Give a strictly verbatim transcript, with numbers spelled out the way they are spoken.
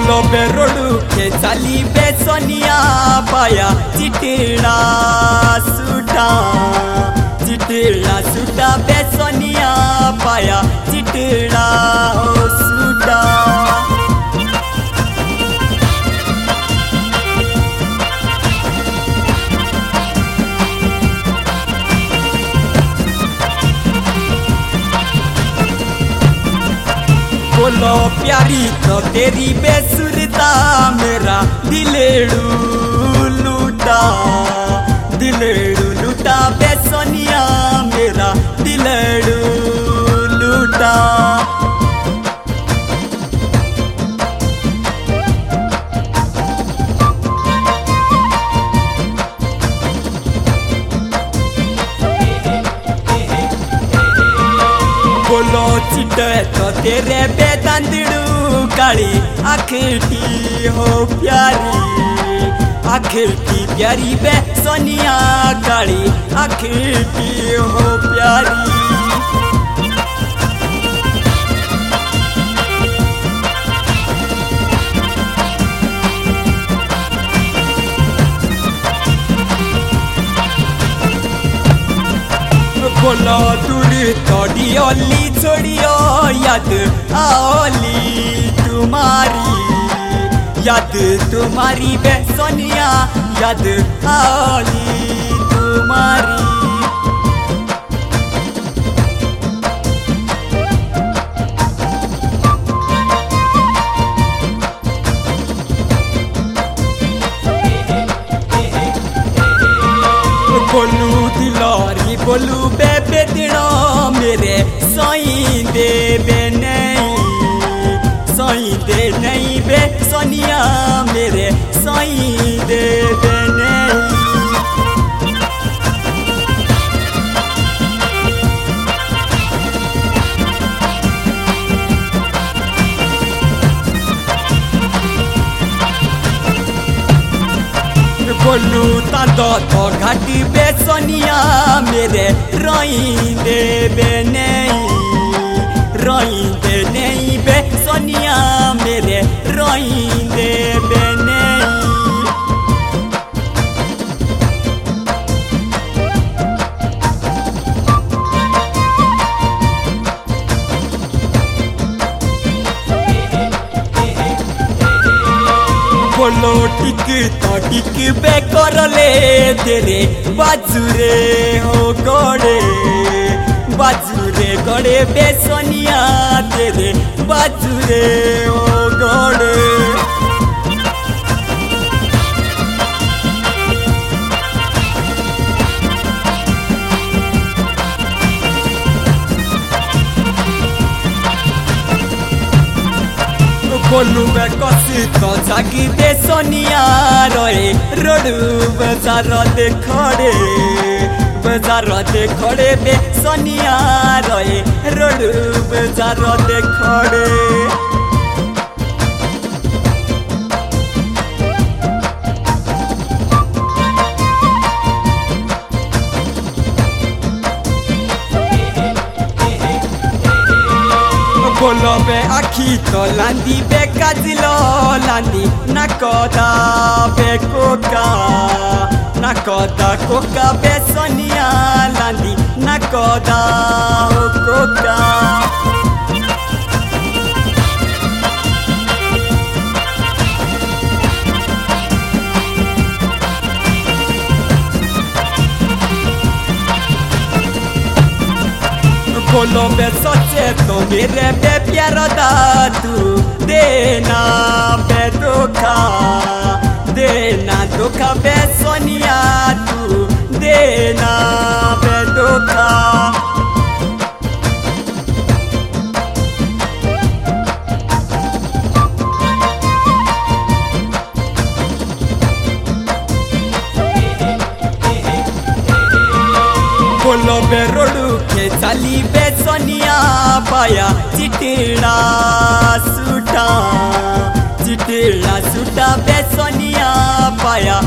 बोलो बेरोडू के चाली बेसोनिया पाया चिटिड़ा सूटा चिटिड़ा सूटा बेसोनिया पाया चिटिड़ा सूटा बोलो प्यारी तो तेरी बेसुरता मेरा दिलेड़ू लूटा दिलेड़ू लूटा बेसोनिया मेरा दिलेड़ू लूटा बोलो चिटे तो तेरे बेदंदड़ू काली आखिरी हो प्यारी आखिरी प्यारी बे सोनिया काली आखिरी हो प्यारी बोलो दूरी तोड़ी ओली छोड़ियो याद आओली तुम्हारी याद तुम्हारी बे सोनिया याद आओली तुम्हारी बोलू दिलोरी बोलू बेबे दिनो मेरे सोई दे बे नहीं सोई दे नहीं बे सोनिया मेरे सोई दे बे नहीं बोलू तांदो तो घाटी बेसोनिया मेरे रोइंदे बे नहीं रोइंदे नहीं बेसोनिया मेरे रोइंदे बे नहीं बोलो टिक तो टिक बे करले तेरे बाजुरे हो गोड़े बाजुरे गोड़े बेसोनिया तेरे बाजुरे हो गोड़े बोलू बे कसी तो जागी दे सोनिया रोए रोडू बाजार दे खड़े बाजार दे खड़े बे सोनिया रोए रोडू बाजार दे खड़े बोलो बे आखी तो लांदी बे काजिलो लांदी नाकोदा बे कोका नाकोदा कोका बे सोनिया लांदी नाकोदा हो कोका बोलो बे सोचे तो मेरे बे प्यारो दा तू देना बे धोखा देना धोखा बे सोनिया तू देना बे धोखा बोलो बेरोडू के चाली बेसोनिया पाया चिटिड़ा सूटा चिटिड़ा सूटा बेसोनिया पाया